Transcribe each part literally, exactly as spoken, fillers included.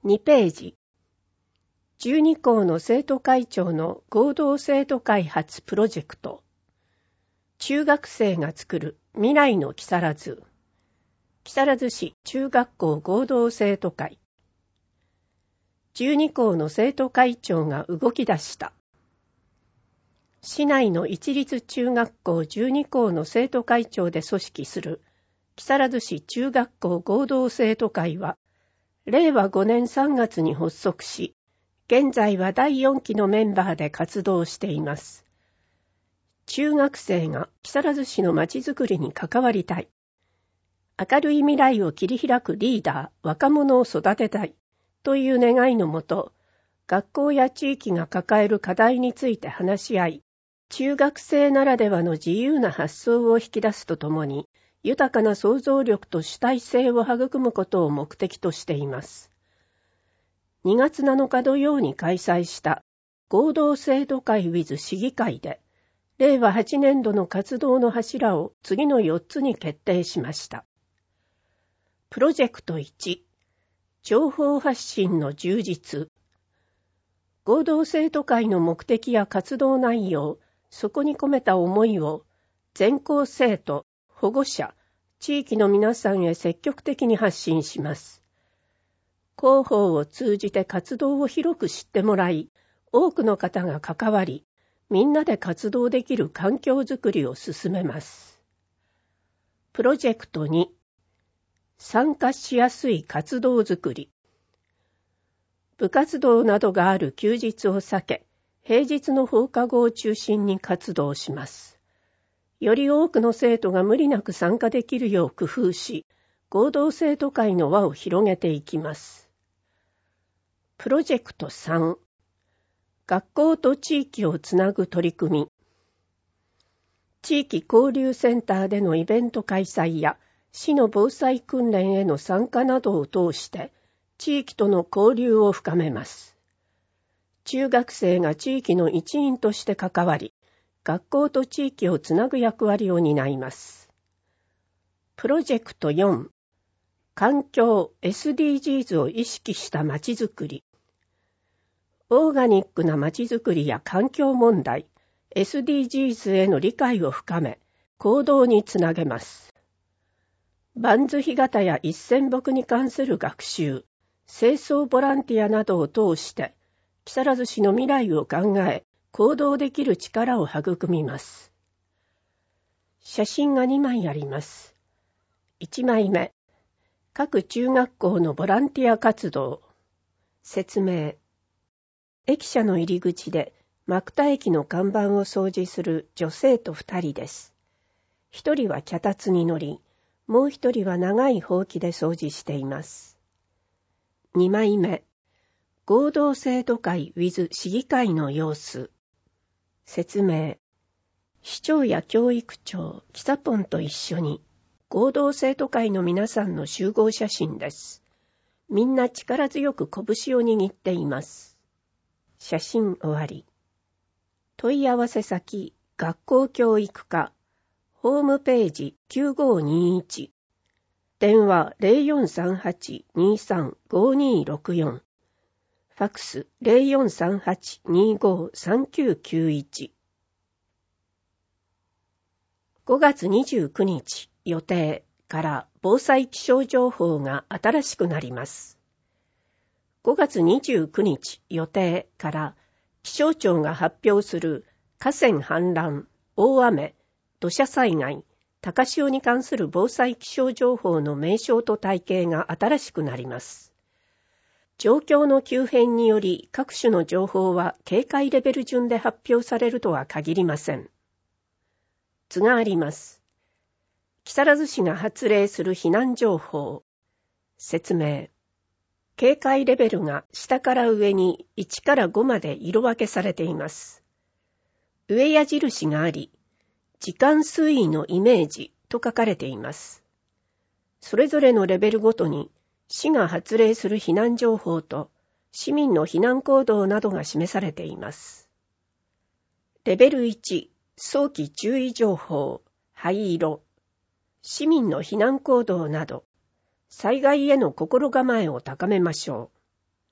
にページ。じゅうに校の生徒会長の合同生徒開発プロジェクト。中学生が作る未来の木更津。木更津市中学校合同生徒会。じゅうに校の生徒会長が動き出した。市内の一律中学校じゅうに校の生徒会長で組織する木更津市中学校合同生徒会は、れいわごねんさんがつに発足し、現在はだいよんきのメンバーで活動しています。中学生が木更津市のまちづくりに関わりたい。明るい未来を切り開くリーダー、若者を育てたいという願いのもと、学校や地域が抱える課題について話し合い、中学生ならではの自由な発想を引き出すとともに、豊かな想像力と主体性を育むことを目的としています。にがつなのか土曜に開催した合同生徒会 with 市議会で、れいわはちねんどの活動の柱を次のよっつに決定しました。プロジェクトいち、情報発信の充実。合同生徒会の目的や活動内容、そこに込めた思いを全校生徒、保護者、地域の皆さんへ積極的に発信します。広報を通じて活動を広く知ってもらい、多くの方が関わり、みんなで活動できる環境づくりを進めます。プロジェクトに、参加しやすい活動づくり。部活動などがある休日を避け、平日の放課後を中心に活動します。より多くの生徒が無理なく参加できるよう工夫し、合同生徒会の輪を広げていきます。プロジェクトさん、学校と地域をつなぐ取り組み。地域交流センターでのイベント開催や、市の防災訓練への参加などを通して、地域との交流を深めます。中学生が地域の一員として関わり、学校と地域をつなぐ役割を担います。プロジェクトよん、環境 エスディージーズ を意識したまちづくり。オーガニックなまちづくりや環境問題、エスディージーズ への理解を深め、行動につなげます。バンズ干潟や一銭木に関する学習、清掃ボランティアなどを通して、木更津市の未来を考え、行動できる力を育みます。写真がにまいあります。いちまいめ、各中学校のボランティア活動。説明。駅舎の入り口で、幕田駅の看板を掃除する女性とふたりです。ひとりは脚立に乗り、もう一人は長いほうきで掃除しています。にまいめ、合同生徒会 with 市議会の様子。説明。市長や教育長、キサポンと一緒に、合同生徒会の皆さんの集合写真です。みんな力強く拳を握っています。写真終わり。問い合わせ先、学校教育課。ホームページきゅうごにいち。電話 ゼロよんさんはち にさん ごにろくよん。ファックス ゼロよんさんはち にご さんきゅうきゅういち。ごがつにじゅうくにち予定から防災気象情報が新しくなります。ごがつにじゅうくにち予定から気象庁が発表する河川氾濫、大雨、土砂災害、高潮に関する防災気象情報の名称と体系が新しくなります。状況の急変により各種の情報は警戒レベル順で発表されるとは限りません。図があります。木更津市が発令する避難情報。説明。警戒レベルが下から上にいちからごまで色分けされています。上矢印があり、時間推移のイメージと書かれています。それぞれのレベルごとに市が発令する避難情報と市民の避難行動などが示されています。レベルいち、早期注意情報、灰色。市民の避難行動など、災害への心構えを高めましょう。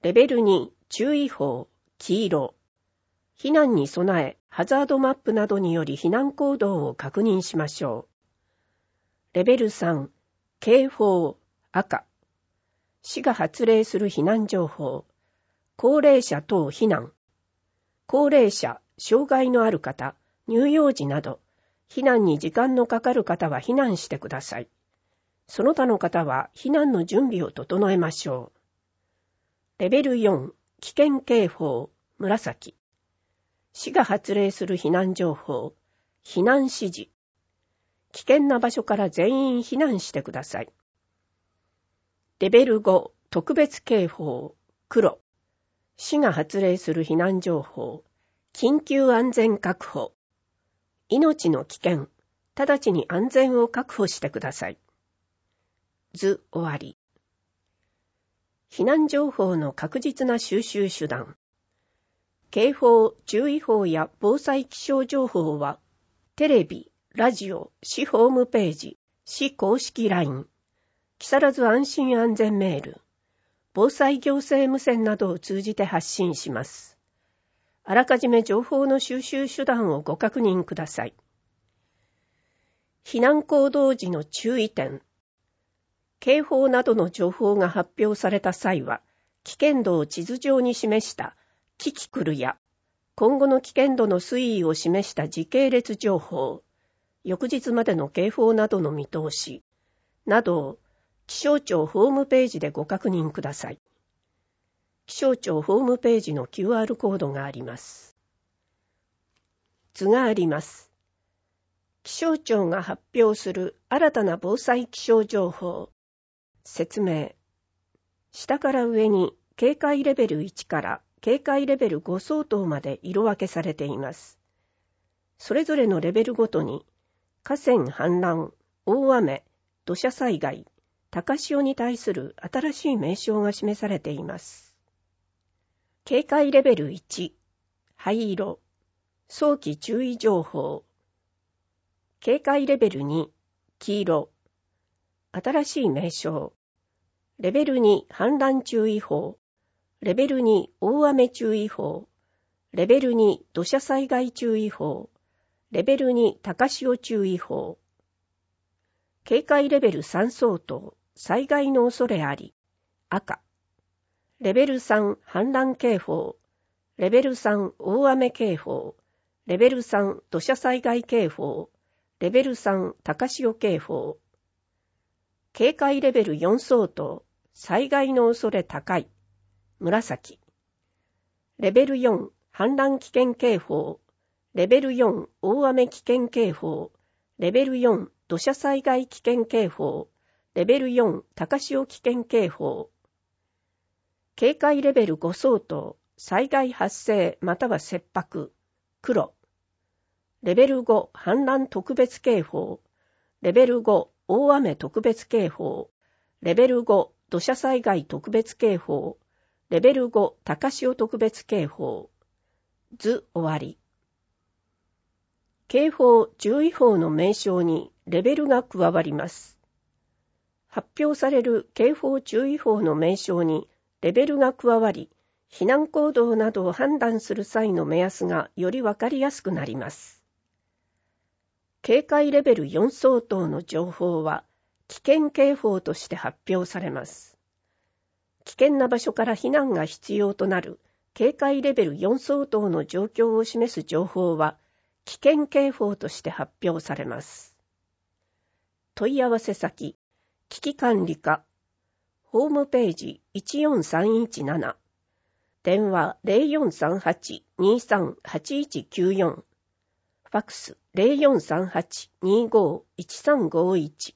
レベルに注意報、黄色。避難に備え、ハザードマップなどにより避難行動を確認しましょう。レベルさん、警報、赤。市が発令する避難情報。高齢者等避難。高齢者、障害のある方、乳幼児など、避難に時間のかかる方は避難してください。その他の方は避難の準備を整えましょう。レベルよん、危険警報、紫。市が発令する避難情報、避難指示。危険な場所から全員避難してください。レベルご、特別警報、黒。市が発令する避難情報、緊急安全確保。命の危険、直ちに安全を確保してください。図終わり。避難情報の確実な収集手段。警報、注意報や防災気象情報は、テレビ、ラジオ、市ホームページ、市公式 ライン、木更津安心安全メール、防災行政無線などを通じて発信します。あらかじめ情報の収集手段をご確認ください。避難行動時の注意点。警報などの情報が発表された際は、危険度を地図上に示したキキクルや、今後の危険度の推移を示した時系列情報、翌日までの警報などの見通し、などを気象庁ホームページでご確認ください。気象庁ホームページの キューアール コードがあります。図があります。気象庁が発表する新たな防災気象情報。説明。下から上に警戒レベルいちから警戒レベルご相当まで色分けされています。それぞれのレベルごとに河川氾濫、大雨、土砂災害、高潮に対する新しい名称が示されています。警戒レベルいち、灰色、早期注意情報。警戒レベルに、黄色、新しい名称。レベルに氾濫注意報。レベルに大雨注意報。レベルに土砂災害注意報。レベルに高潮注意報。警戒レベルさん相当、災害の恐れあり、赤。レベルさん氾濫警報。レベルさん大雨警報。レベルさん土砂災害警報。レベルさん高潮警報。警戒レベルよん相当、災害の恐れ高い、紫。レベルよん氾濫危険警報。レベルよん大雨危険警報。レベルよん土砂災害危険警報。レベルよん高潮危険警報。警戒レベルご相当、災害発生または切迫、黒。レベルご氾濫特別警報。レベルご大雨特別警報。レベルご土砂災害特別警報。レベルご高潮特別警報。図終わり。警報・注意報の名称にレベルが加わります。発表される警報・注意報の名称にレベルが加わり、避難行動などを判断する際の目安がよりわかりやすくなります。警戒レベルよん相当の情報は危険警報として発表されます。危険な場所から避難が必要となる警戒レベルよん相当の状況を示す情報は危険警報として発表されます。問い合わせ先、危機管理課、ホームページいちよんさんいちなな、電話 ゼロよんさんはち にさんはちいちきゅうよん、ファックス ゼロよんさんはち にごいちさんごいち。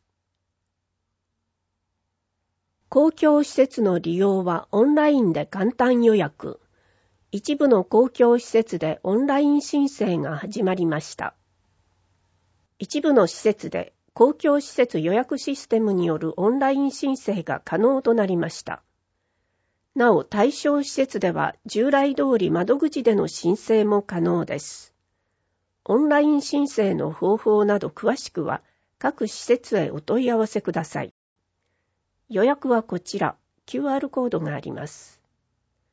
公共施設の利用はオンラインで簡単予約。一部の公共施設でオンライン申請が始まりました。一部の施設で公共施設予約システムによるオンライン申請が可能となりました。なお、対象施設では従来通り窓口での申請も可能です。オンライン申請の方法など詳しくは各施設へお問い合わせください。予約はこちら、キューアール コードがあります。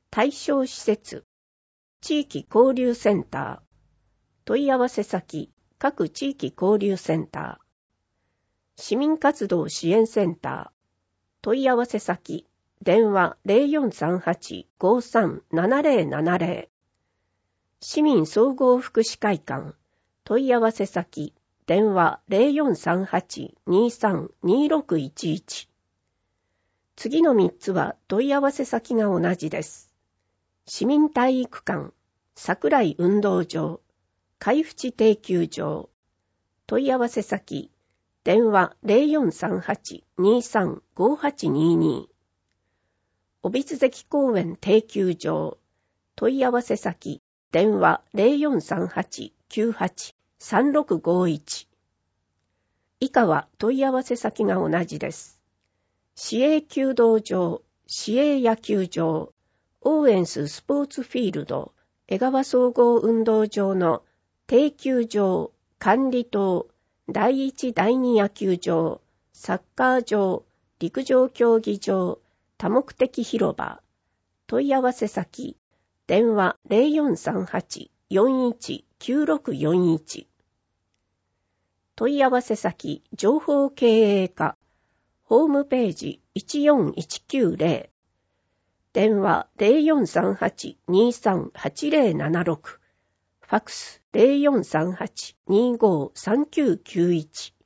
対象施設、地域交流センター、問い合わせ先、各地域交流センター、市民活動支援センター、問い合わせ先、電話 ゼロよんさんはち ごさん ななゼロななゼロ、市民総合福祉会館、問い合わせ先、電話 ゼロよんさんはち にさん にろくいちいち。次のみっつは問い合わせ先が同じです。市民体育館、桜井運動場、海淵定休場、問い合わせ先、電話 ゼロよんさんはち にさん ごはちにに。帯津関公園定休場、問い合わせ先、電話 ゼロよんさんはち きゅうはち さんろくごいち。以下は問い合わせ先が同じです。市営弓道場、市営野球場、オーエンススポーツフィールド、江川総合運動場の定休場、管理棟、第一第二野球場、サッカー場、陸上競技場、多目的広場、問い合わせ先、電話 ゼロよんさんはち よんいち きゅうろくよんいち。問い合わせ先、情報経営課、ホームページいちよんいちきゅうゼロ、電話 ゼロよんさんはち にさんはちゼロななろく、ファクス ゼロよんさんはち にごさんきゅうきゅういち。